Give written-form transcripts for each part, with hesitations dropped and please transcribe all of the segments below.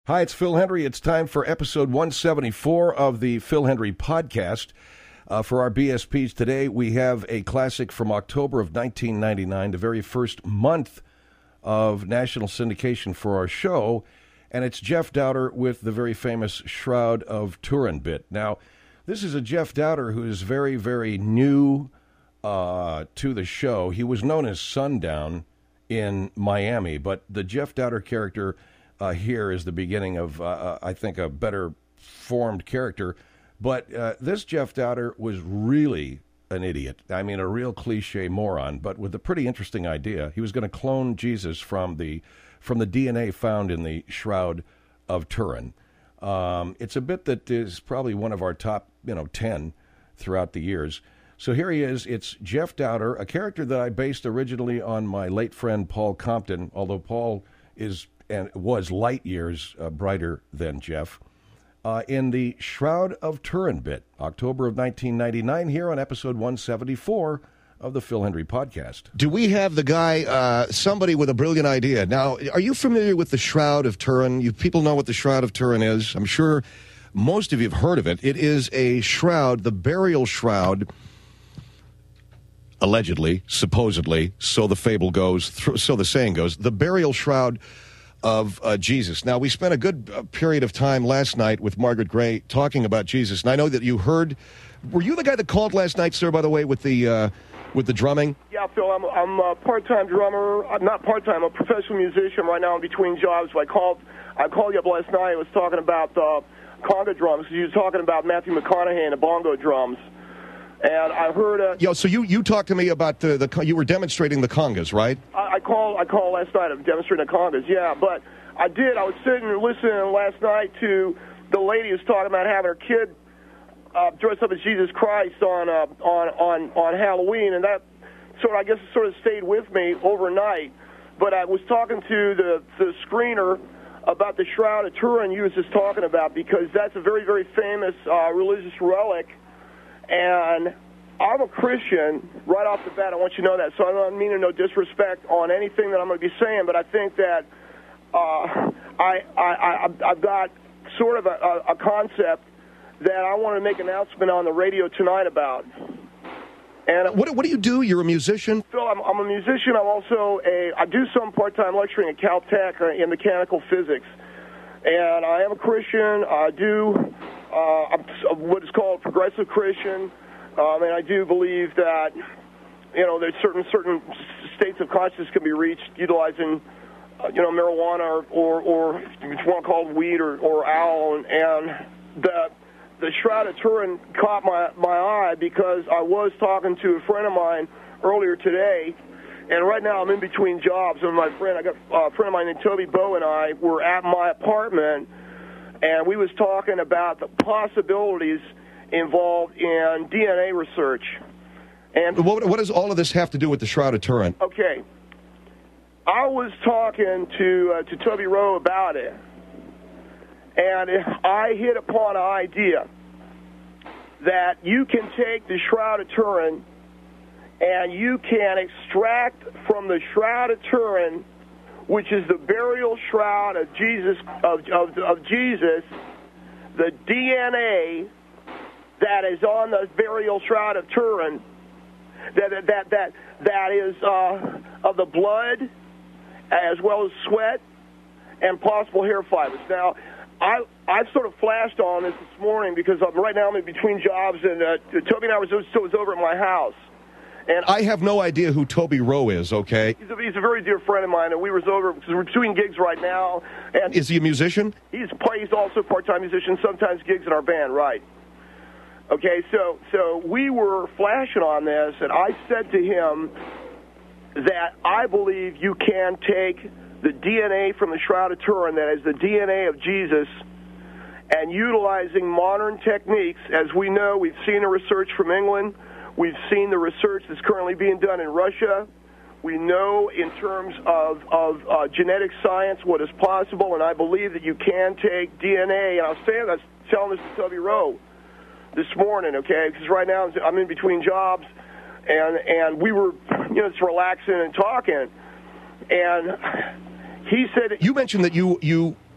Hi, it's Phil Hendrie. It's time for episode 174 of the Phil Hendrie podcast. For our BSPs today, we have a classic from October of 1999, the very first month of national syndication for our show, and it's Jeff Dowder with the very famous Shroud of Turin bit. Now, this is a Jeff Dowder who is very, very new to the show. He was known as Sundown in Miami, but the Jeff Dowder character here is the beginning of, I think, a better formed character. But this Jeff Dowder was really an idiot. I mean, a real cliche moron, but with a pretty interesting idea. He was going to clone Jesus from the DNA found in the Shroud of Turin. It's a bit that is probably one of our top, 10 throughout the years. So here he is. It's Jeff Dowder, a character that I based originally on my late friend Paul Compton, although Paul is and was light years brighter than Jeff, in the Shroud of Turin bit, October of 1999, here on episode 174 of the Phil Hendrie podcast. Do we have the guy, somebody with a brilliant idea? Now, are you familiar with the Shroud of Turin? You people know what the Shroud of Turin is. I'm sure most of you have heard of it. It is a shroud, the burial shroud, allegedly, supposedly, so the fable goes, so the saying goes, the burial shroud of Jesus. Now, we spent a good period of time last night with Margaret Gray talking about Jesus, and I know that you heard. Were you the guy that called last night, sir? By the way, with the drumming. Yeah, Phil. I'm a part-time drummer. I'm not part-time. I'm a professional musician right now. I'm between jobs. I called you up last night. I was talking about conga drums. You were talking about Matthew McConaughey and the bongo drums. And I heard so you talked to me about you were demonstrating the congas, right? I called last night. I'm demonstrating the congas, yeah. But I did. I was sitting and listening last night to the lady who's talking about having her kid dressed up as Jesus Christ on Halloween, and that I guess sort of stayed with me overnight. But I was talking to the screener about the Shroud of Turin you was just talking about, because that's a very, very famous religious relic. And I'm a Christian right off the bat. I want you to know that. So I don't mean no disrespect on anything that I'm going to be saying, but I think that I've got sort of a concept that I want to make an announcement on the radio tonight about. And what do you do? You're a musician? Phil, I'm a musician. I'm also I do some part-time lecturing at Caltech in mechanical physics. And I am a Christian. I do what is called progressive Christian, and I do believe that there's certain states of consciousness can be reached utilizing marijuana or if you want to call it weed or owl, and the Shroud of Turin caught my eye because I was talking to a friend of mine earlier today, and right now I'm in between jobs, and I got a friend of mine named Toby Bowe and I were at my apartment. And we was talking about the possibilities involved in DNA research. And what does all of this have to do with the Shroud of Turin? Okay. I was talking to Toby Rowe about it, and I hit upon an idea that you can take the Shroud of Turin and you can extract from the Shroud of Turin, which is the burial shroud of Jesus, of Jesus, the DNA that is on the burial shroud of Turin, that is of the blood, as well as sweat and possible hair fibers. Now, I sort of flashed on this morning because right now I'm in between jobs, and Toby and I was over at my house. And I have no idea who Toby Rowe is, okay? He's a very dear friend of mine, and we were over because we're doing gigs right now. And is he a musician? He's also a part-time musician, sometimes gigs in our band, right? Okay, so we were flashing on this, and I said to him that I believe you can take the DNA from the Shroud of Turin, that is the DNA of Jesus, and utilizing modern techniques. As we know, we've seen the research from England. We've seen the research that's currently being done in Russia. We know in terms of genetic science what is possible, and I believe that you can take DNA. And I was telling this to Toby Rowe this morning, okay, because right now I'm in between jobs, and we were, just relaxing and talking, and he said... You mentioned that you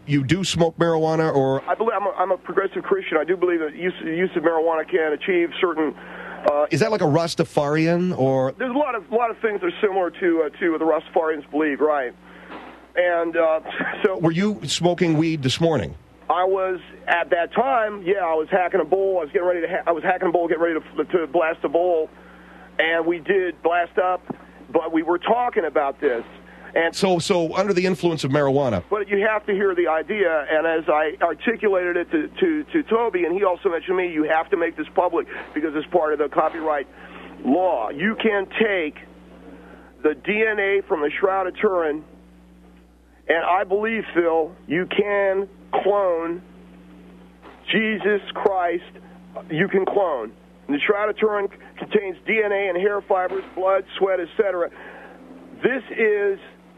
you do smoke marijuana, or? I believe I'm a progressive Christian. I do believe that use of marijuana can achieve certain. Is that like a Rastafarian, or? There's a lot of things that are similar to what the Rastafarians believe, right? And so. Were you smoking weed this morning? I was at that time. Yeah, I was hacking a bowl. I was getting ready to. I was hacking a bowl, getting ready to blast a bowl, and we did blast up. But we were talking about this. And so under the influence of marijuana. But you have to hear the idea, and as I articulated it to Toby, and he also mentioned me, you have to make this public because it's part of the copyright law. You can take the DNA from the Shroud of Turin, and I believe, Phil, you can clone Jesus Christ. You can clone. And the Shroud of Turin contains DNA and hair fibers, blood, sweat, etc. This is,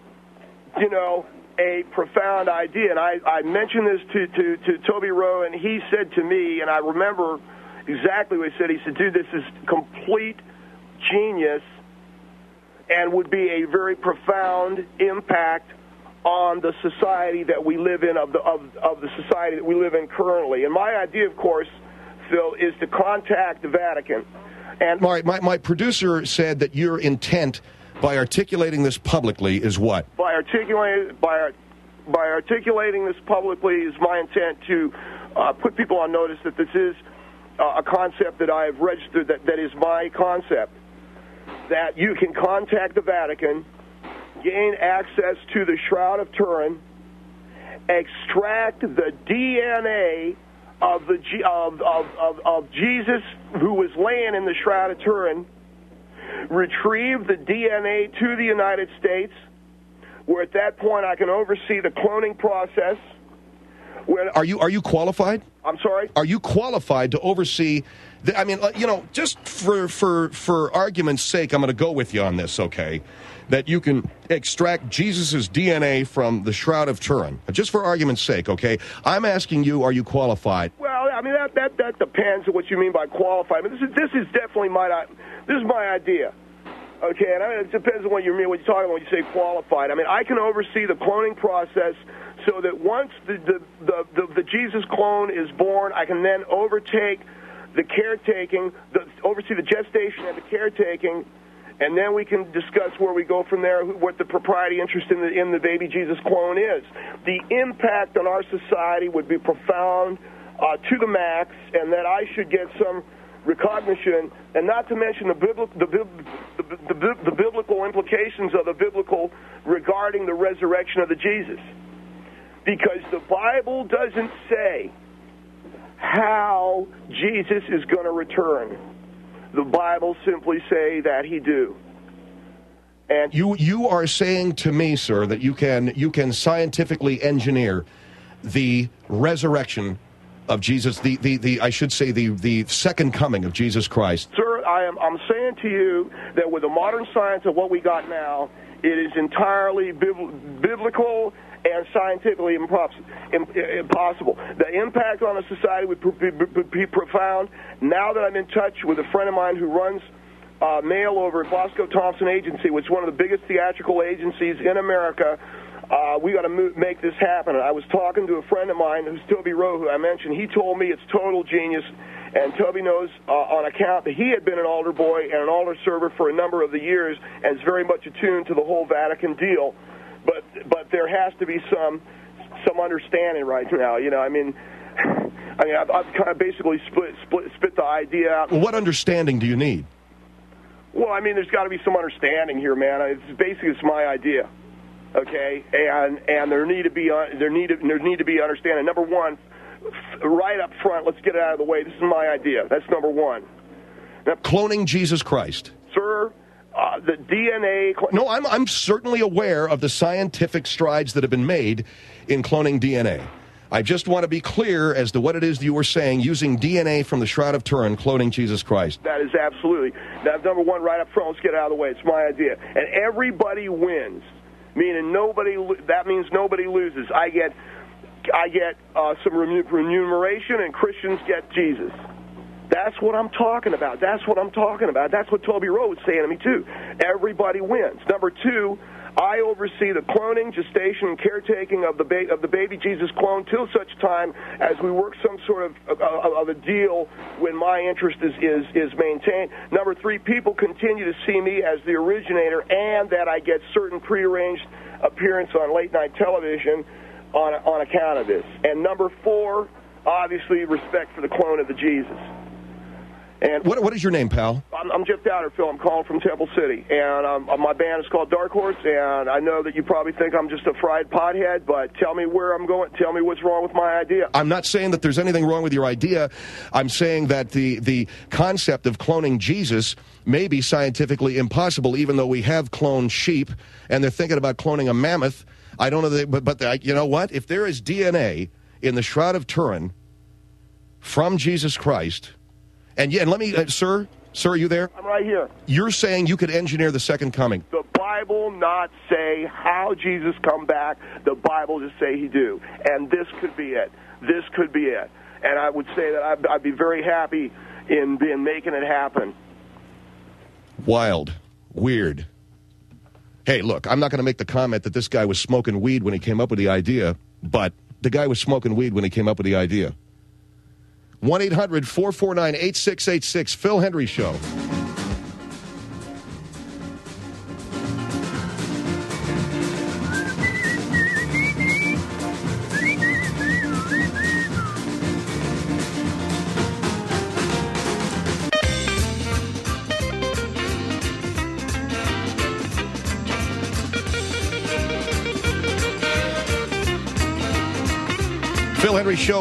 a profound idea. And I mentioned this to Toby Rowe, and he said to me, and I remember exactly what he said. He said, dude, this is complete genius and would be a very profound impact on the society that we live in, of the society that we live in currently. And my idea, of course, Phil, is to contact the Vatican. And all right, my producer said that your intent by articulating this publicly is what? By articulating this publicly is my intent to put people on notice that this is a concept that I have registered, that is my concept, that you can contact the Vatican, gain access to the Shroud of Turin, extract the DNA of Jesus, who was laying in the Shroud of Turin, retrieve the DNA to the United States, where at that point I can oversee the cloning process. Are you qualified? I'm sorry? Are you qualified to oversee? Just for argument's sake, I'm going to go with you on this, okay? That you can extract Jesus' DNA from the Shroud of Turin. Just for argument's sake, okay? I'm asking you, are you qualified? Well, I mean, that depends on what you mean by qualified. I mean, this is definitely my idea. Okay, and it depends on what you mean when you're talking when you say qualified. I mean, I can oversee the cloning process so that once the Jesus clone is born, I can then overtake the caretaking, oversee the gestation and the caretaking, and then we can discuss where we go from there, what the propriety interest in the baby Jesus clone is. The impact on our society would be profound to the max, and that I should get some recognition, and not to mention the biblical implications of the biblical regarding the resurrection of the Jesus. Because the Bible doesn't say how Jesus is going to return. The Bible simply say that he do. And you are saying to me, sir, that you can scientifically engineer the resurrection of Jesus, I should say the second coming of Jesus Christ. Sir, I'm saying to you that with the modern science of what we got now, it is entirely biblical and scientifically impossible. The impact on a society would be profound. Now that I'm in touch with a friend of mine who runs mail over at Bosco Thompson Agency, which is one of the biggest theatrical agencies in America, we got to make this happen. And I was talking to a friend of mine who's Toby Rowe, who I mentioned. He told me it's total genius, and Toby knows on account that he had been an altar boy and an altar server for a number of the years and is very much attuned to the whole Vatican deal. But there has to be some understanding right now. I've kind of basically spit the idea out. Well, what understanding do you need? Well, I mean, there's got to be some understanding here, man. It's my idea. Okay, and there need to be understanding. Number one, right up front, let's get it out of the way. This is my idea. That's number one. Now, cloning Jesus Christ, sir. The DNA. No, I'm certainly aware of the scientific strides that have been made in cloning DNA. I just want to be clear as to what it is you were saying, using DNA from the Shroud of Turin, cloning Jesus Christ. That is absolutely. That's number one, right up front. Let's get it out of the way. It's my idea, and everybody wins. Meaning that means nobody loses. I get some remuneration, and Christians get Jesus. That's what I'm talking about. That's what Toby Rowe was saying to me, too. Everybody wins. Number two, I oversee the cloning, gestation, and caretaking of the baby Jesus clone till such time as we work some sort of a deal when my interest is maintained. Number 3, people continue to see me as the originator, and that I get certain prearranged appearance on late-night television on account of this. And number 4, obviously, respect for the clone of the Jesus. And what is your name, pal? I'm Jeff Dowder, Phil. I'm calling from Temple City, and my band is called Dark Horse. And I know that you probably think I'm just a fried pothead, but tell me where I'm going. Tell me what's wrong with my idea. I'm not saying that there's anything wrong with your idea. I'm saying that the concept of cloning Jesus may be scientifically impossible, even though we have cloned sheep, and they're thinking about cloning a mammoth. I don't know, but you know what? If there is DNA in the Shroud of Turin from Jesus Christ. And let me, sir, are you there? I'm right here. You're saying you could engineer the second coming. The Bible not say how Jesus come back. The Bible just say he do. And this could be it. This could be it. And I would say that I'd be very happy in making it happen. Wild. Weird. Hey, look, I'm not going to make the comment that this guy was smoking weed when he came up with the idea, but the guy was smoking weed when he came up with the idea. 1-800-449-8686, Phil Hendry Show. Phil Hendry Show,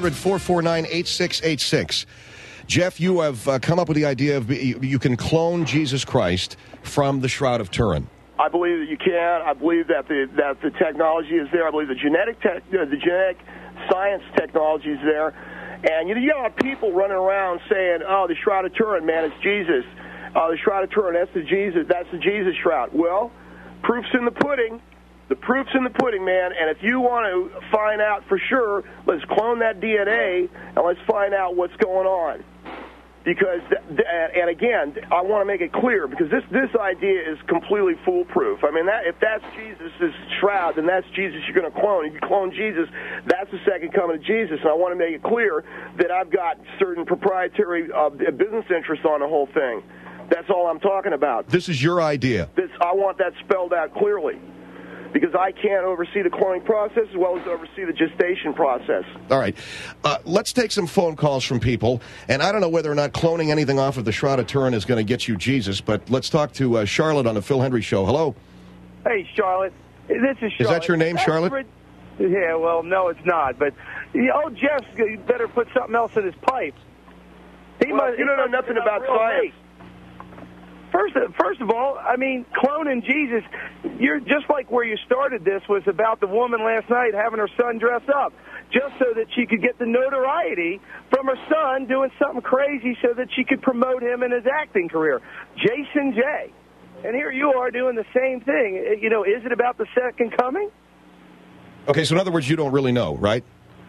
1-800-449-8686. Jeff, you have come up with the idea of you can clone Jesus Christ from the Shroud of Turin. I believe that you can. I believe that the technology is there. I believe the genetic science technology is there. And you got people running around saying, "Oh, the Shroud of Turin, man, it's Jesus. The Shroud of Turin, that's the Jesus shroud." Well, proof's in the pudding. The proof's in the pudding, man, and if you want to find out for sure, let's clone that DNA and let's find out what's going on. Because, and again, I want to make it clear, because this idea is completely foolproof. I mean, if that's Jesus' shroud, then that's Jesus you're going to clone. If you clone Jesus, that's the second coming of Jesus. And I want to make it clear that I've got certain proprietary business interests on the whole thing. That's all I'm talking about. This is your idea. I want that spelled out clearly, because I can't oversee the cloning process as well as oversee the gestation process. All right. Let's take some phone calls from people. And I don't know whether or not cloning anything off of the Shroud of Turin is going to get you Jesus, but let's talk to Charlotte on the Phil Hendry Show. Hello. Hey, Charlotte. This is Charlotte. Is that your name, Charlotte? Yeah, well, no, it's not. But, Jeff better put something else in his pipe. You don't know nothing about science. First of all, I mean, cloning Jesus, you're just like where you started this was about the woman last night having her son dress up just so that she could get the notoriety from her son doing something crazy so that she could promote him in his acting career. Jason J. And here you are doing the same thing. Is it about the second coming? Okay, so in other words, you don't really know, right?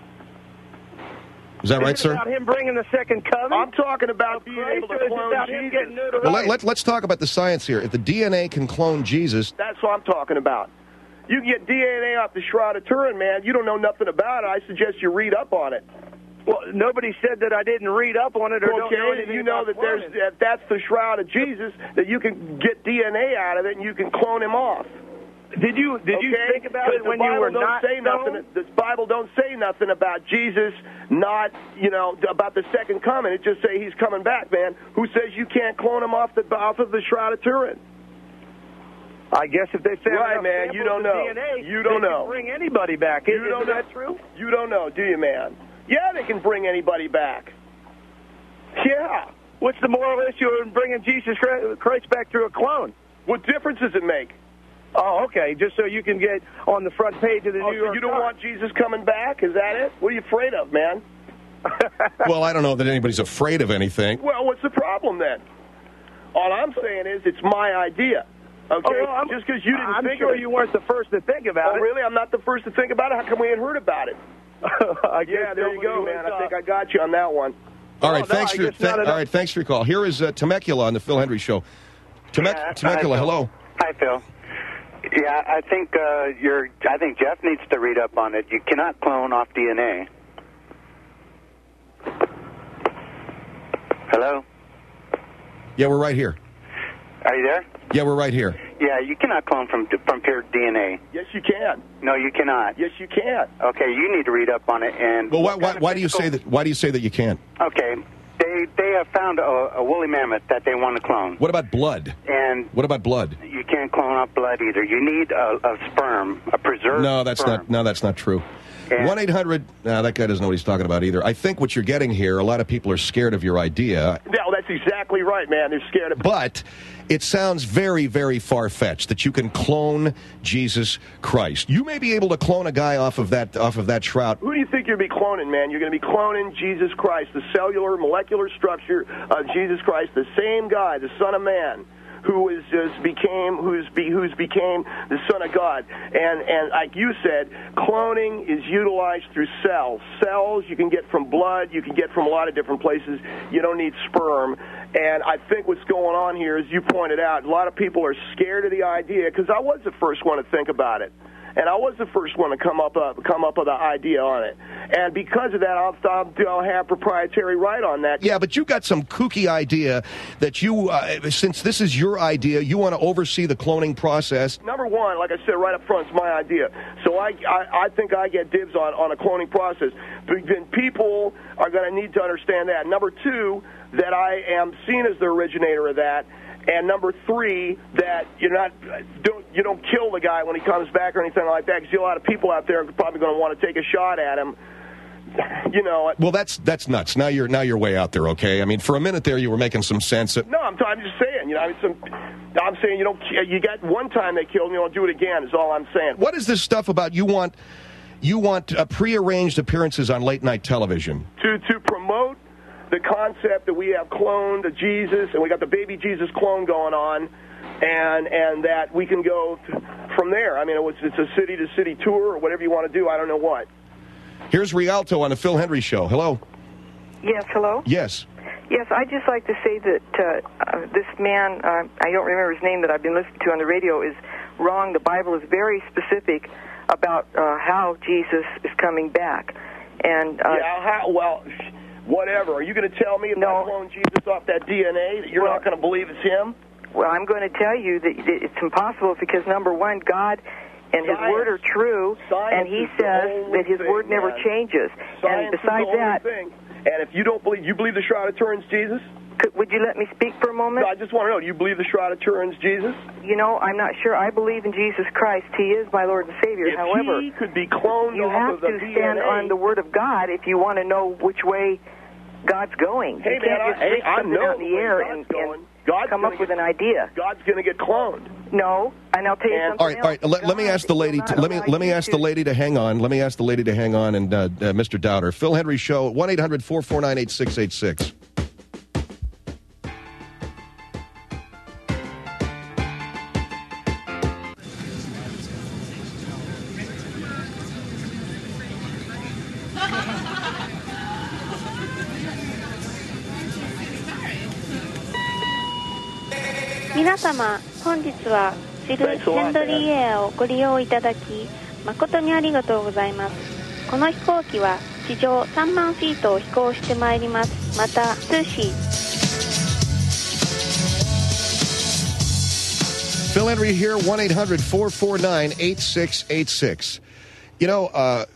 Is that right, sir? About him bringing the second coming? I'm talking about being able to clone Jesus. Well, let's talk about the science here. If the DNA can clone Jesus... That's what I'm talking about. You can get DNA off the Shroud of Turin, man. You don't know nothing about it. I suggest you read up on it. Well, nobody said that I didn't read up on it or don't know anything. You know that that's the Shroud of Jesus, that you can get DNA out of it and you can clone him off. Did you think about it when you were not nothing? The Bible don't say nothing about Jesus not, about the second coming. It just say he's coming back, man. Who says you can't clone him off of the Shroud of Turin? I guess if they found right, man, you don't know. DNA, you don't know. Can bring anybody back. Isn't that true? You don't know, do you, man? Yeah, they can bring anybody back. Yeah. What's the moral issue in bringing Jesus Christ back through a clone? What difference does it make? Oh, okay, just so you can get on the front page of the New York You don't want Jesus coming back? Is that it? What are you afraid of, man? Well, I don't know that anybody's afraid of anything. Well, what's the problem then? All I'm saying is it's my idea. Okay, just because you didn't think of it. I'm sure you weren't the first to think about it. Oh, really? I'm not the first to think about it? How come we ain't heard about it? Yeah, there you go, man. I think I got you on that one. All right, thanks for your call. Here is Temecula on the Phil Hendry Show. Temecula, hello. Hi, Phil. Yeah, I think I think Jeff needs to read up on it. You cannot clone off DNA. Hello? Yeah, we're right here. Are you there? Yeah, we're right here. Yeah, you cannot clone from pure DNA. Yes, you can. No, you cannot. Yes, you can. Okay, you need to read up on it. And Well, why do you say that? Why do you say that you can't? Okay, they have found a woolly mammoth that they want to clone. What about blood? And what about blood? You can't clone off blood either. You need a sperm, a preserved. No, that's sperm. not. No, that's not true. 1-800. No, that guy doesn't know what he's talking about either. I think what you're getting here, a lot of people are scared of your idea. No, that's exactly right, man. They're scared of. But it sounds very, very far-fetched that you can clone Jesus Christ. You may be able to clone a guy off of that shroud. Who do you think you'll be cloning, man? You're going to be cloning Jesus Christ, the cellular, molecular structure of Jesus Christ, the same guy, the Son of Man, who's became the Son of God. And like you said, cloning is utilized through cells. Cells you can get from blood, you can get from a lot of different places. You don't need sperm. And I think what's going on here, as you pointed out, a lot of people are scared of the idea, because I was the first one to think about it. And I was the first one to come up with an idea on it. And because of that, I'll have proprietary right on that. Yeah, but you got some kooky idea that you, since this is your idea, you want to oversee the cloning process. Number one, like I said right up front, it's my idea. So I think I get dibs on a cloning process. But then people are going to need to understand that. Number two, that I am seen as the originator of that. And number three, that you don't kill the guy when he comes back or anything like that, because a lot of people out there are probably going to want to take a shot at him. You know. Well, that's nuts. Now you're way out there. Okay, I mean, for a minute there, you were making some sense. No, I'm just saying. I'm saying you got one time they killed him, you don't do it again. Is all I'm saying. What is this stuff about? You want prearranged appearances on late night television to promote the concept that we have cloned Jesus, and we got the baby Jesus clone going on, and that we can go from there. I mean, it's a city-to-city tour or whatever you want to do. I don't know what. Here's Rialto on the Phil Hendry Show. Hello. Yes, hello? Yes. Yes, I'd just like to say that this man, I don't remember his name that I've been listening to on the radio, is wrong. The Bible is very specific about how Jesus is coming back. And whatever. Are you going to tell me if I clone Jesus off that DNA that you're not going to believe it's him? Well, I'm going to tell you that it's impossible because, number one, God and His Word are true, and He says that His Word never changes. And besides that... And if you don't believe, you believe the Shroud of Turin's Jesus? Would you let me speak for a moment? No, I just want to know, do you believe the Shroud of Turin's Jesus? You know, I'm not sure. I believe in Jesus Christ. He is my Lord and Savior. However, He could be cloned you have off of to stand on the Word of God if you want to know which way God's going. Hey, you can't just stick something out in the air and come up with an idea. God's going to get cloned. No, and I'll tell you something All right. Let me ask the lady. Let me ask the lady to hang on. Let me ask the lady to hang on. And Mr. Dowder, Phil Hendry Show, 1-800-449-8686. 皆様、本日はシルヘンドリーエアをご利用いただき誠にありがとうございます。この飛行機は地上3万フィートを飛行してまいります。また通信 Phil Hendry here, 1-800-449-8686. You know,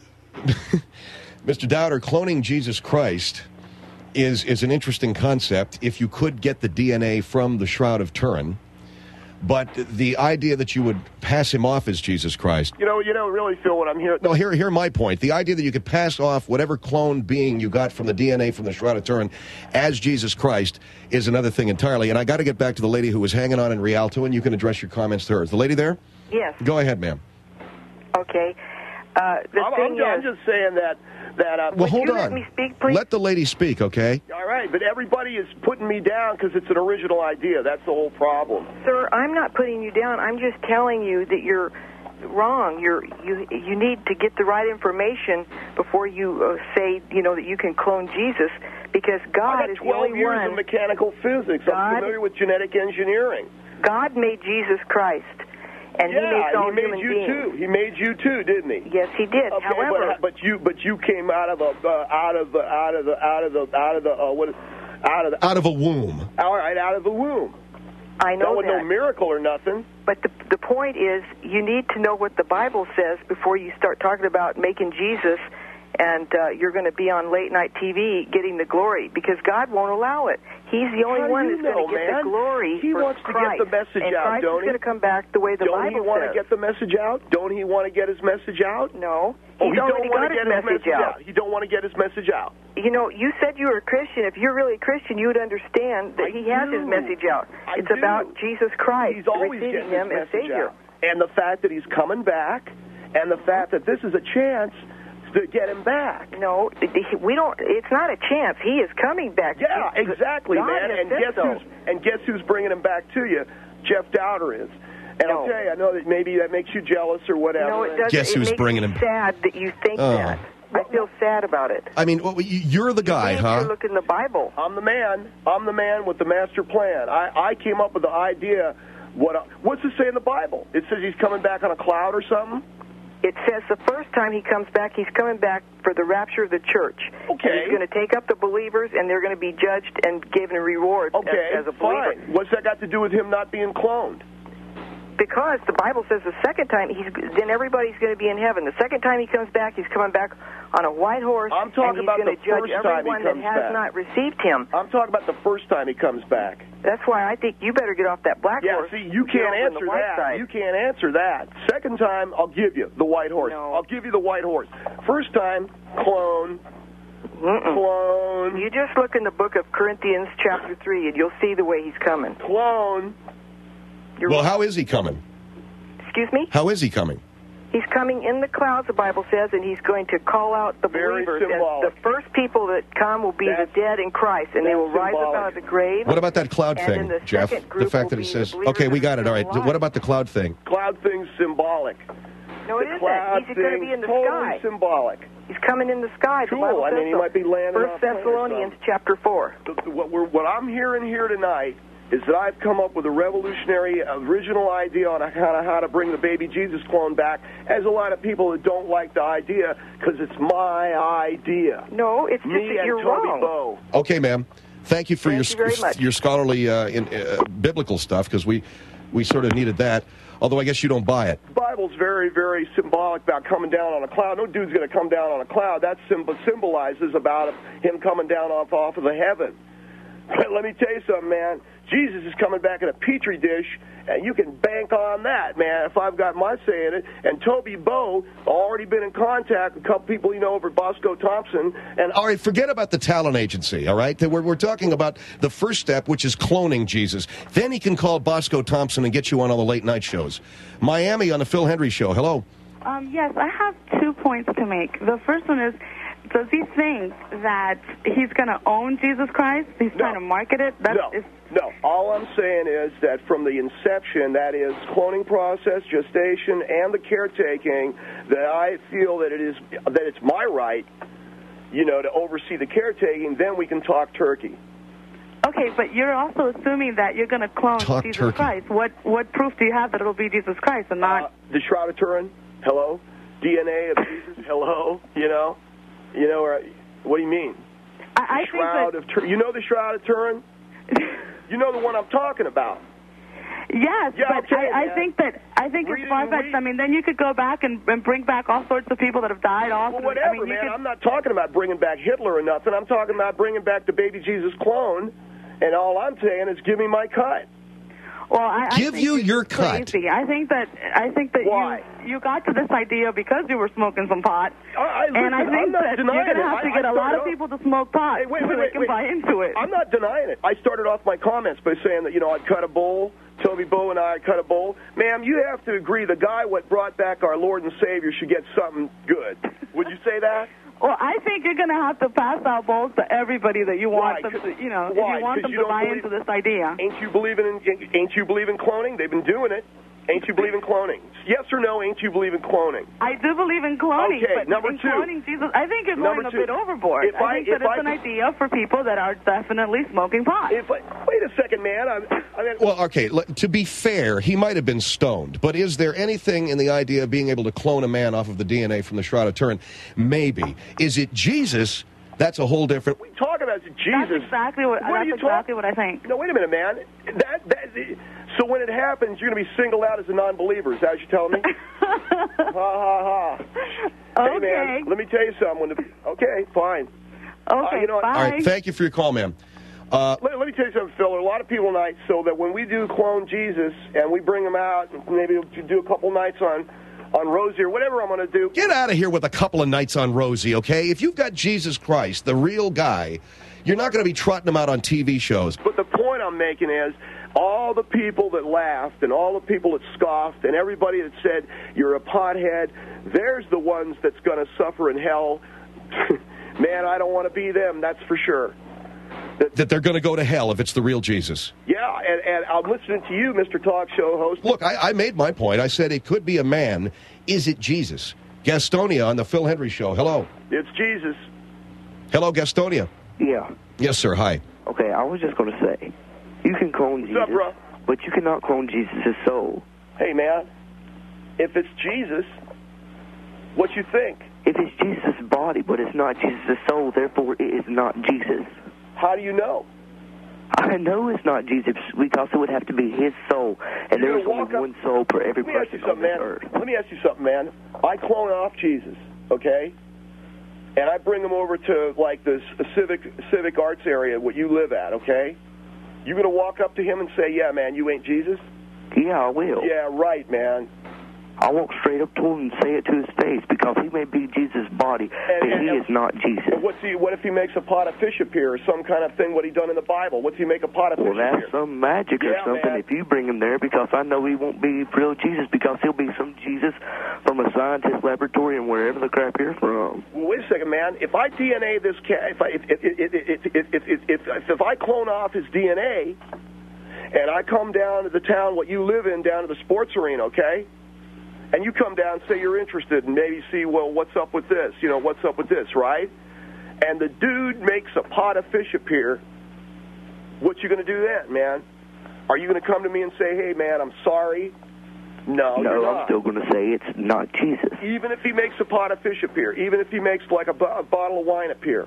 Mr. Dowder, cloning Jesus Christ is an interesting concept if you could get the DNA from the Shroud of Turin. But the idea that you would pass him off as Jesus Christ. You know, really, Phil, what I'm hearing. No, hear my point. The idea that you could pass off whatever cloned being you got from the DNA from the Shroud of Turin as Jesus Christ is another thing entirely. And I got to get back to the lady who was hanging on in Rialto, and you can address your comments to her. Is the lady there? Yes. Go ahead, ma'am. Okay. I'm just saying that. Well, hold on. Let me speak, please? Let the lady speak, okay? All right, but everybody is putting me down because it's an original idea. That's the whole problem. Sir, I'm not putting you down. I'm just telling you that you're wrong. You need to get the right information before you say, that you can clone Jesus, because God is the only one. 12 years in mechanical physics. I'm familiar with genetic engineering. God made Jesus Christ, and he makes all human beings. Too. He made you too, didn't he? Yes, he did. Okay, However, but you came out of a womb. All right, out of the womb. I know that was no miracle or nothing. But the point is, you need to know what the Bible says before you start talking about making Jesus, and you're going to be on late night TV getting the glory, because God won't allow it. He's the only one that's going to get the glory He for wants Christ. to get the message and out, Christ don't is going to come back the way the Bible says. Don't he want to get the message out? Don't he want to get his message out? No. He He's don't already want got to get his message out. He don't want to get his message out. You know, you said you were a Christian. If you're really a Christian, you would understand that he has his message out. It's about Jesus Christ, He's always receiving getting him his as message Savior. out. And the fact that he's coming back, and the fact that this is a chance to get him back. No, we don't. It's not a chance. He is coming back. Yeah, exactly, God man. And guess who's bringing him back to you? Jeff Dowder is. And I'll tell you, I know that maybe that makes you jealous or whatever. No, it doesn't. Guess who's bringing him? Sad that you think that. I feel sad about it. I mean, you're the guy, huh? You look in the Bible. I'm the man. I'm the man with the master plan. I came up with the idea. What's it say in the Bible? It says he's coming back on a cloud or something? It says the first time he comes back, he's coming back for the rapture of the church. Okay. And he's going to take up the believers, and they're going to be judged and given a reward as a believer. Fine. What's that got to do with him not being cloned? Because the Bible says the second time, then everybody's going to be in heaven. The second time he comes back, he's coming back on a white horse, I'm talking and he's about going the to judge first time everyone he that comes has back. not received him. I'm talking about the first time he comes back. That's why I think you better get off that black horse. Yeah, see, you can't answer that. Side. You can't answer that. Second time, I'll give you the white horse. No. I'll give you the white horse. First time, clone. Clone. You just look in the book of Corinthians chapter 3, and you'll see the way he's coming. Clone. How is he coming? Excuse me? How is he coming? He's coming in the clouds, the Bible says, and he's going to call out the believers. And the first people that come will be the dead in Christ, and they will rise up out of the grave. What about that cloud thing, Jeff? The fact that it says, okay, we got it. All right. What about the cloud thing? Cloud thing's symbolic. No, it isn't. He's going to be in the totally sky. Symbolic. He's coming in the sky. Cool. The Bible says he might be landing on 1 Thessalonians chapter 4. What I'm hearing here tonight is that I've come up with a revolutionary, original idea on how to bring the baby Jesus clone back, as a lot of people that don't like the idea, because it's my idea. No, it's just that you're wrong. Bow. Okay, ma'am. Thank you for your scholarly biblical stuff, because we sort of needed that, although I guess you don't buy it. The Bible's very, very symbolic about coming down on a cloud. No dude's going to come down on a cloud. That symbolizes about him coming down off of the heaven. But let me tell you something, man. Jesus is coming back in a petri dish, and you can bank on that, man, if I've got my say in it. And Toby Bowe already been in contact with a couple people over at Bosco Thompson. And all right, forget about the talent agency, all right? We're talking about the first step, which is cloning Jesus. Then he can call Bosco Thompson and get you on all the late-night shows. Miami on the Phil Hendry Show. Hello. Yes, I have 2 points to make. The first one is, does he think that he's going to own Jesus Christ? He's trying to market it? No. All I'm saying is that from the inception, that is cloning process, gestation, and the caretaking, that I feel that it's my right, to oversee the caretaking. Then we can talk turkey. Okay, but you're also assuming that you're going to clone Jesus Christ. What proof do you have that it'll be Jesus Christ and not the Shroud of Turin? Hello, DNA of Jesus. Hello, what do you mean? I Shroud of Turin. You know the Shroud of Turin? You know the one I'm talking about. Yes, but I think it's far-fetched. I mean, then you could go back and bring back all sorts of people that have died off. Well, whatever, man. I'm not talking about bringing back Hitler or nothing. I'm talking about bringing back the baby Jesus clone, and all I'm saying is give me my cut. Well, I give think you your cut. Crazy. I think that you got to this idea because you were smoking some pot, and I think that you're going to have to get a lot of people to smoke pot so they can buy into it. I'm not denying it. I started off my comments by saying that I'd cut a bowl. Toby Bowe and I cut a bowl. Ma'am, you have to agree the guy what brought back our Lord and Savior should get something good. Would you say that? Well, I think you're going to have to pass out bowls to everybody that you want them to, if you want them to buy into this idea. Ain't you believing in cloning? They've been doing it. Ain't you believe in cloning? Yes or no, ain't you believe in cloning? I do believe in cloning. Okay, but number in two. Cloning Jesus, I think you're going a bit overboard. I think it's an idea for people that are definitely smoking pot. Wait a second, man. Well, okay, to be fair, he might have been stoned, but is there anything in the idea of being able to clone a man off of the DNA from the Shroud of Turin? Maybe. Is it Jesus? That's a whole different... What are you talking about? Jesus? That's exactly what I think. No, wait a minute, man. So when it happens, you're going to be singled out as a non-believer. Is that what you're telling me? Ha, ha, ha. Okay. Hey, man, let me tell you something. Okay, fine. Okay, you know what? bye. All right, thank you for your call, ma'am. Let me tell you something, Phil. There are a lot of people tonight, so that when we do clone Jesus and we bring him out, maybe we'll do a couple nights on Rosie or whatever I'm going to do. Get out of here with a couple of nights on Rosie, okay? If you've got Jesus Christ, the real guy, you're not going to be trotting him out on TV shows. But the point I'm making is all the people that laughed and all the people that scoffed and everybody that said you're a pothead, there's the ones that's going to suffer in hell. Man, I don't want to be them, that's for sure. That they're going to go to hell if it's the real Jesus. Yeah, and I'm listening to you, Mr. Talk Show host. Look, I made my point. I said it could be a man. Is it Jesus? Gastonia on the Phil Hendry Show. Hello. It's Jesus. Hello, Gastonia. Yeah. Yes, sir. Hi. Okay, I was just going to say, you can clone Jesus, up, bro? but you cannot clone Jesus' soul. Hey, man, if it's Jesus, what you think? If it's Jesus' body, but it's not Jesus' soul, therefore it is not Jesus. How do you know? I know it's not Jesus because it would have to be his soul, and there's only one soul per every person on this earth. Let me ask you something, man. I clone off Jesus, okay? And I bring him over to, like, the civic arts area, what you live at, okay? You going to walk up to him and say, yeah, man, you ain't Jesus? Yeah, I will. Yeah, right, man. I walk straight up to him and say it to his face because he may be Jesus' body, but he is not Jesus. What if he makes a pot of fish appear or some kind of thing, what he done in the Bible? What's he make a pot of fish appear? Well, that's some magic or something if you bring him there, because I know he won't be real Jesus because he'll be some Jesus from a scientist laboratory and wherever the crap you're from. Well, wait a second, man. If I DNA this cat, if I clone off his DNA and I come down to the town what you live in, down to the sports arena, okay? And you come down and say you're interested and maybe see, well, what's up with this? You know, what's up with this, right? And the dude makes a pot of fish appear. What you going to do then, man? Are you going to come to me and say, hey, man, I'm sorry? No, you're not. I'm still going to say it's not Jesus. Even if he makes a pot of fish appear, even if he makes like a bottle of wine appear.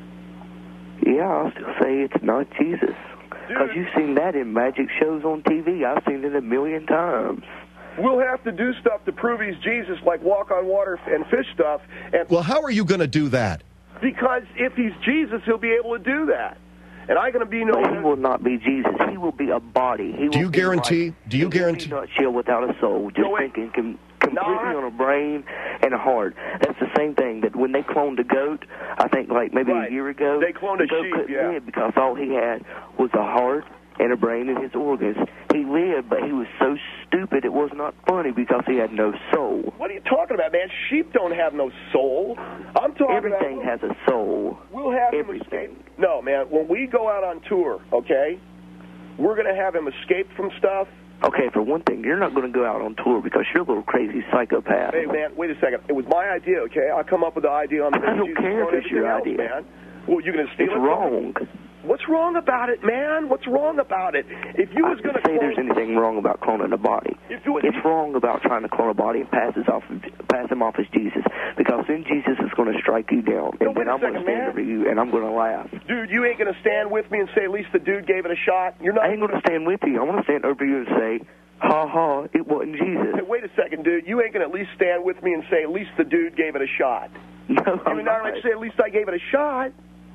Yeah, I'll still say it's not Jesus. Because you've seen that in magic shows on TV. I've seen it 1,000,000 times. We'll have to do stuff to prove he's Jesus, like walk on water and fish stuff. And well, how are you going to do that? Because if he's Jesus, he'll be able to do that. And I'm going to be no... But he will not be Jesus. He will be a body. Do you guarantee? Do you guarantee? Not chill without a soul. Just thinking completely on a brain and a heart. That's the same thing that when they cloned a goat, I think like maybe a year ago, they cloned a sheep, live because all he had was a heart and a brain in his organs. He lived, but he was so stupid it was not funny because he had no soul. What are you talking about, man? Sheep don't have no soul. I'm talking Everything has a soul. We'll have him escape. No, man, when we go out on tour, okay, we're going to have him escape from stuff. Okay, for one thing, you're not going to go out on tour because you're a little crazy psychopath. Hey, man, wait a second. It was my idea, okay? I come up with the idea on the I don't care if it's your idea. Man. Well, you're going to steal it? It's wrong. What's wrong about it, man? What's wrong about it? If you was going to say there's anything wrong about cloning a body. It's wrong about trying to clone a body and pass him off as Jesus, because then Jesus is going to strike you down, and then I'm going to stand over you, and I'm going to laugh. Dude, you ain't going to stand with me and say at least the dude gave it a shot? You're not. I ain't going to stand with you. I'm going to stand over you and say, ha ha, it wasn't Jesus. Hey, wait a second, dude. You ain't going to at least stand with me and say at least the dude gave it a shot. No, I'm not going to say at least I gave it a shot.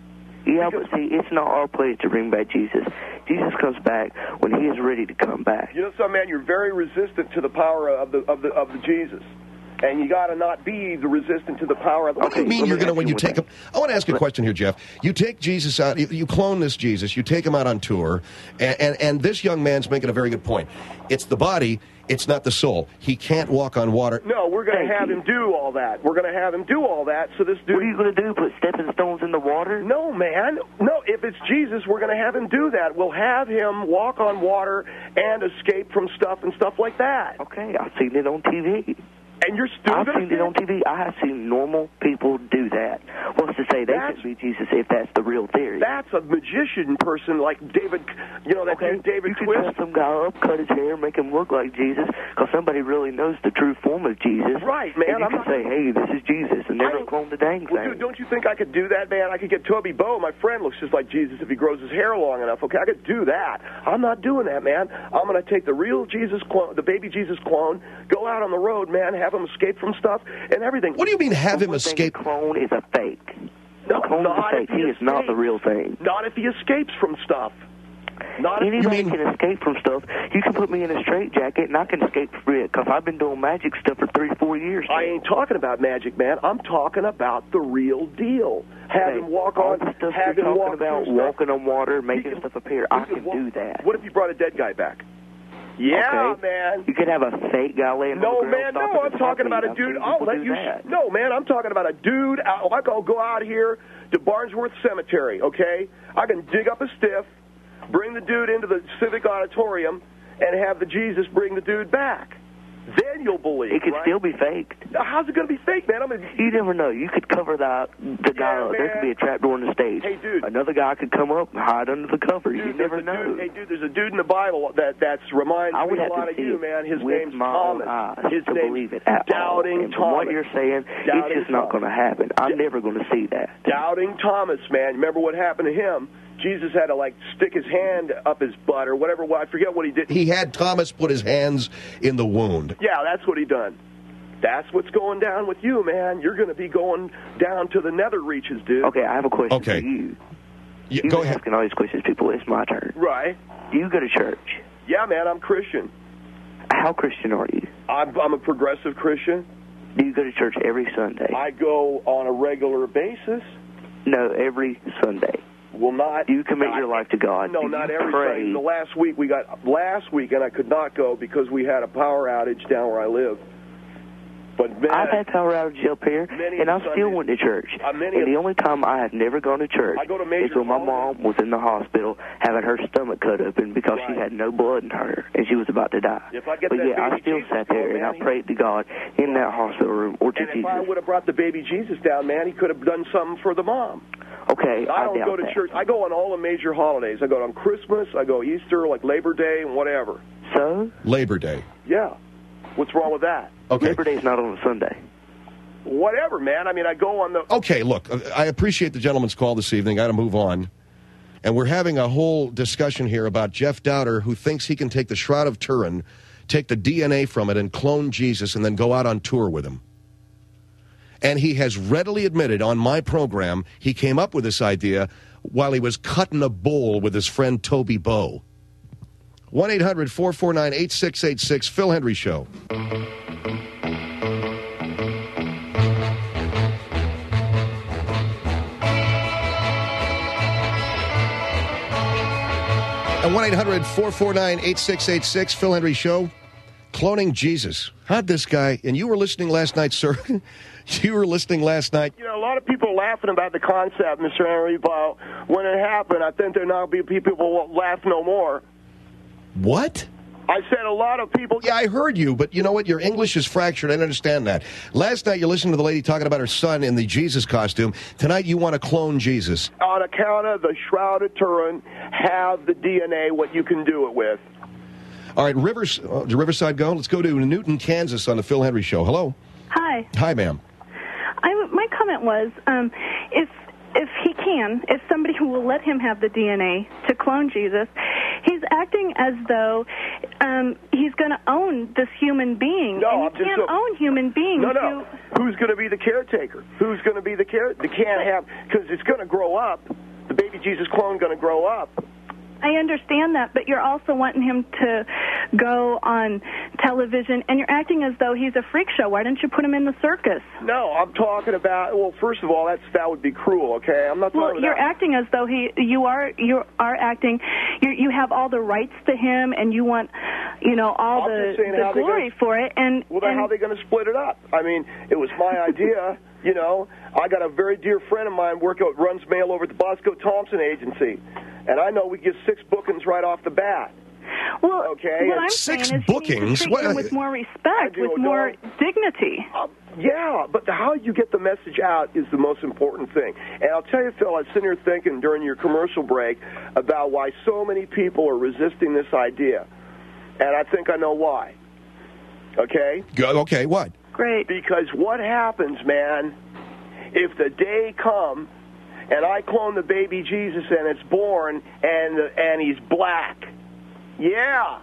Yeah, but see, it's not our place to bring back Jesus. Jesus comes back when he is ready to come back. You know something, man? You're very resistant to the power of the Jesus. And you got to not be the resistant to the power of the... What do you mean you're going to, when you take him... I want to ask you a question here, Jeff. You take Jesus out, you clone this Jesus, you take him out on tour, and this young man's making a very good point. It's the body, it's not the soul. He can't walk on water. No, we're going to have him do all that. We're going to have him do all that, so this dude... What are you going to do, put stepping stones in the water? No, man. No, if if it's Jesus, we're going to have him do that. We'll have him walk on water and escape from stuff and stuff like that. Okay, I've seen it on TV. And you're still I've seen it on TV. I have seen normal people do that. What's to say they could be Jesus if that's the real theory? That's a magician person like David, you know, that dude David You Twist. could dress some guy up, cut his hair, make him look like Jesus, because somebody really knows the true form of Jesus. Right, man. And you can say, hey, this is Jesus, and never clone the dang thing. Well, dude, don't you think I could do that, man? I could get Toby Bow, my friend, looks just like Jesus if he grows his hair long enough. Okay, I could do that. I'm not doing that, man. I'm going to take the real Jesus clone, the baby Jesus clone, go out on the road, man, have him escape from stuff and everything. What do you mean have him escape? A clone is a fake. No, clone is a fake. He is not the real thing. Not if he escapes from stuff. Anybody can escape from stuff. You can put me in a straitjacket, and I can escape from it, because I've been doing magic stuff for 3-4 years now. I ain't talking about magic, man. I'm talking about the real deal. Have him walk on, have him walk about walking on water, making stuff appear. I can do that. What if you brought a dead guy back? Yeah, okay. Man. You could have a fake guy laying on the ground. No, I'm talking about a dude. I'll let you. No, man, I'm talking about a dude. I'll go out here to Barnesworth Cemetery, okay? I can dig up a stiff, bring the dude into the Civic Auditorium, and have the Jesus bring the dude back. Then you'll believe. It could still be faked. How's it going to be fake, man? You never know. You could cover the guy up. There could be a trap door in the stage. Hey, dude. Another guy could come up and hide under the cover. Dude, you never know. Hey, dude, there's a dude in the Bible that reminds me a lot of you, man. His name's Thomas. His name's believe it Doubting Thomas. From what you're saying, it's just not going to happen. I'm never going to see that. Doubting Thomas, man. Remember what happened to him? Jesus had to, like, stick his hand up his butt or whatever. I forget what he did. He had Thomas put his hands in the wound. Yeah, that's what he done. That's what's going down with you, man. You're going to be going down to the nether reaches, dude. Okay, I have a question for you. You've been asking all these questions, people. It's my turn. Right. Do you go to church? Yeah, man, I'm Christian. How Christian are you? I'm a progressive Christian. Do you go to church every Sunday? I go on a regular basis. No, every Sunday. Will not. Do you commit your life to God? No, not every Sunday. The last week and I could not go because we had a power outage down where I live. But man, I've had power outages up here, and I still went to church. And the only time I have never gone to church is when my mom was in the hospital having her stomach cut open because she had no blood in her, and she was about to die. If I get but I still sat there, and I prayed to God in that hospital room or to Jesus. If I would have brought the baby Jesus down, man, he could have done something for the mom. Okay, I don't go to church. I go on all the major holidays. I go on Christmas, I go Easter, like Labor Day, and whatever. So? Labor Day. Yeah. What's wrong with that? Okay. Labor Day's not on a Sunday. Whatever, man. I mean, I go on the... Okay, look, I appreciate the gentleman's call this evening. Got to move on. And we're having a whole discussion here about Jeff Doubter, who thinks he can take the Shroud of Turin, take the DNA from it, and clone Jesus, and then go out on tour with him. And he has readily admitted on my program he came up with this idea while he was cutting a bull with his friend Toby Bow. 1-800-449-8686, Phil Hendry Show. And 1-800-449-8686, Phil Hendry Show. Cloning Jesus. How'd this guy, and you were listening last night, sir. You were listening last night. You know, a lot of people are laughing about the concept, Mr. Henry, but when it happened, I think there now be people who won't laugh no more. What? I said a lot of people... Yeah, I heard you, but you know what? Your English is fractured. I understand that. Last night, you listened to the lady talking about her son in the Jesus costume. Tonight, you want to clone Jesus. On account of the Shroud of Turin, have the DNA, what you can do it with. All right, Riverside go. Let's go to Newton, Kansas on the Phil Hendry Show. Hello. Hi. Hi, ma'am. My comment was, if somebody will let him have the DNA to clone Jesus, he's acting as though he's going to own this human being. No, and you can't own human beings. No. Who's going to be the caretaker? Who's going to be the caretaker? They can't have, because it's going to grow up. The baby Jesus clone going to grow up. I understand that, but you're also wanting him to go on television, and you're acting as though he's a freak show. Why don't you put him in the circus? No, I'm talking about, well, first of all, that would be cruel, okay? I'm not talking about... Well, you're acting as though you are acting, you have all the rights to him, and you want, all the glory for it. Well, then how are they going to split it up? I mean, it was my idea. You know, I got a very dear friend of mine runs mail over at the Bosco Thompson Agency, and I know we get 6 bookings right off the bat. Well, okay, what I'm 6 saying is bookings? you need to treat them with more respect, with more dignity. Yeah, but how you get the message out is the most important thing. And I'll tell you, Phil, I was sitting here thinking during your commercial break about why so many people are resisting this idea. And I think I know why. Okay? Okay, what? Great. Because what happens, man, if the day comes and I clone the baby Jesus and it's born and he's black, yeah,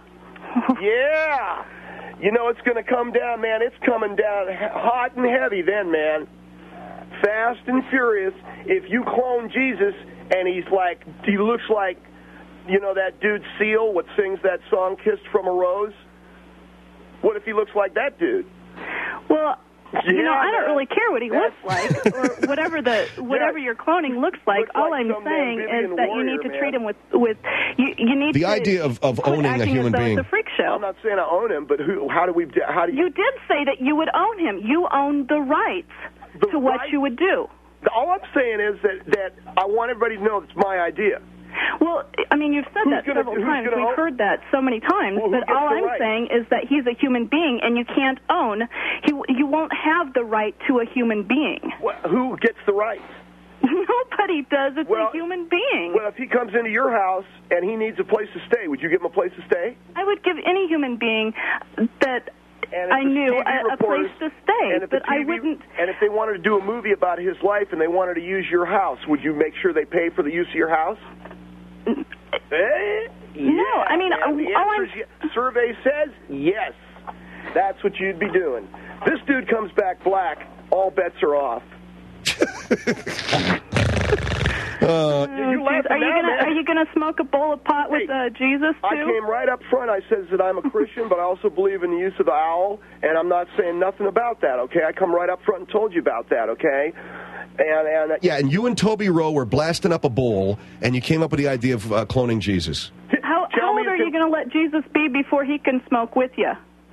you know it's going to come down, man. It's coming down hot and heavy then, man. Fast and furious. If you clone Jesus and he looks like, you know, that dude Seal, what sings that song, Kissed from a Rose? What if he looks like that dude? Well, you know, I don't really care what he looks like or whatever your cloning looks like. All I'm saying is that you need to treat him with you need the to idea of owning a human being. It's a freak show. I'm not saying I own him, but how do you? You did say that you would own him. You own the rights to what you would do. All I'm saying is that I want everybody to know it's my idea. Well, I mean, you've said that several times. We've heard that so many times. But all I'm saying is that he's a human being, and you can't own. You won't have the right to a human being. Who gets the right? Nobody does. It's a human being. Well, if he comes into your house and he needs a place to stay, would you give him a place to stay? I would give any human being that I knew a place to stay, but I wouldn't. And if they wanted to do a movie about his life and they wanted to use your house, would you make sure they pay for the use of your house? No, I mean, survey says yes. That's what you'd be doing. This dude comes back black, all bets are off. Are you gonna smoke a bowl of pot with Jesus too? I came right up front. I says that I'm a Christian, but I also believe in the use of the owl, and I'm not saying nothing about that. Okay, I come right up front and told you about that. Okay. And you and Toby Rowe were blasting up a bowl, and you came up with the idea of cloning Jesus. How old are you going to let Jesus be before he can smoke with you?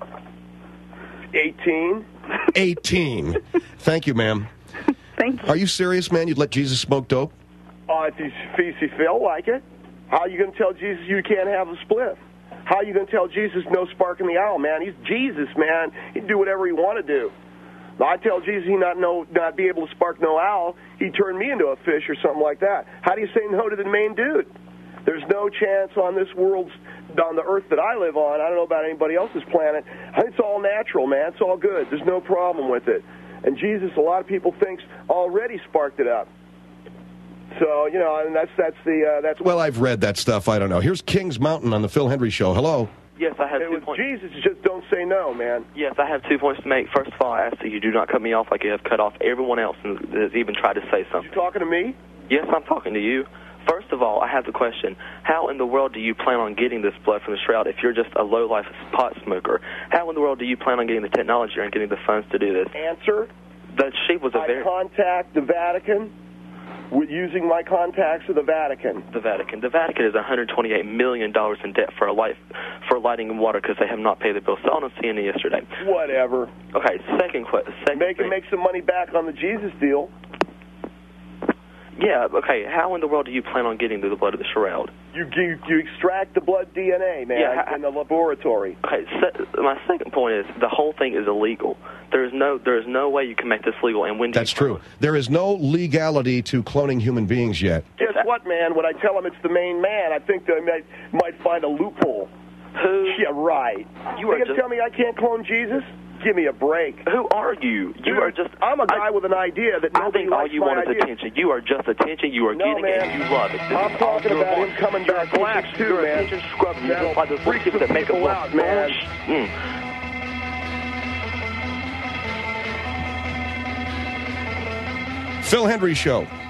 18. 18. Thank you, ma'am. Thank you. Are you serious, man? You'd let Jesus smoke dope? If you feel like it. How are you going to tell Jesus you can't have a spliff? How are you going to tell Jesus no sparking the owl, man? He's Jesus, man. He'd do whatever he want to do. I tell Jesus he not be able to spark no owl, he'd turn me into a fish or something like that. How do you say no to the main dude? There's no chance on this world, on the earth that I live on. I don't know about anybody else's planet. It's all natural, man. It's all good. There's no problem with it. And Jesus, a lot of people thinks, already sparked it up. So, you know, and that's. Well, I've read that stuff. I don't know. Here's Kings Mountain on the Phil Hendry Show. Hello. Yes, I have 2 points. Jesus, just don't say no, man. Yes, I have 2 points to make. First of all, I ask that you do not cut me off like you have cut off everyone else that has even tried to say something. You talking to me? Yes, I'm talking to you. First of all, I have the question, how in the world do you plan on getting this blood from the shroud if you're just a low-life pot smoker? How in the world do you plan on getting the technology and getting the funds to do this? Answer. That she was I contact the Vatican with using my contacts with the Vatican. The Vatican is $128 million in debt for lighting and water because they have not paid the bill. So on CNN yesterday. Whatever. Okay, second question. Make some money back on the Jesus deal. Yeah, okay. How in the world do you plan on getting to the blood of the shroud? You extract the blood DNA, man, in the laboratory. Okay, my second point is the whole thing is illegal. There is no way you can make this legal. And when That's true. There is no legality to cloning human beings yet. Guess what, man? When I tell them it's the main man, I think they might find a loophole. Who? Yeah, right. You going to tell me I can't clone Jesus? Give me a break. Who are you? You are just. I'm a guy with an idea that nobody likes. I think all you want is attention. You are just attention. You are getting it, and you love it. I'm talking about him coming back black too, man. Attention scrub. You don't like those people that make a out, man. Phil Hendry Show.